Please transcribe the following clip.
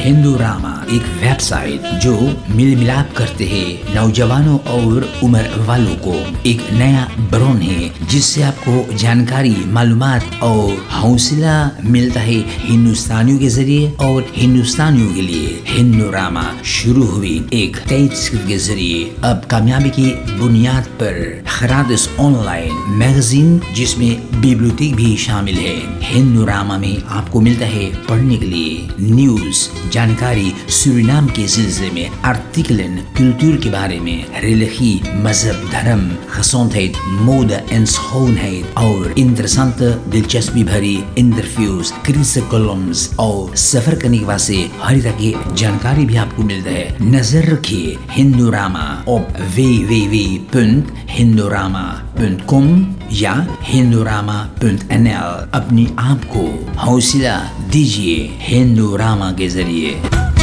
हिंदूरामा एक वेबसाइट जो मिल मिलाप करते हैं नौजवानों और उम्र वालों को। एक नया ब्रांड है जिससे आपको जानकारी, मालूमात और हौसला मिलता है हिंदुस्तानियों के जरिए और हिंदुस्तानियों के लिए। हिंदूरामा शुरू हुई एक टेक्स्ट के जरिए, अब कामयाबी की बुनियाद पर खरादिस ऑनलाइन मैगजीन जिसमें बिब्लियोथेक भी शामिल है। हिंदूरामा में आपको मिलता है पढ़ने के लिए न्यूज, जानकारी सूरीनाम के सिलसिले में, आर्टिकलन कल्चर के बारे में, रिलीगी, मजहब, धर्म, gezondheid, mode en schoonheid और इंटरेस्टेंट दिलचस्पी भरी इंटरव्यूज, क्रिटिकल कॉलम्स और सफर करने के बाद से हर तरह की जानकारी भी आपको मिलता है। नजर रखिए हिंदूरामा और www.hindorama.com या hindorama.nl। अपनी आप को हौसला दीजिए हिंदूरामा के जरिए।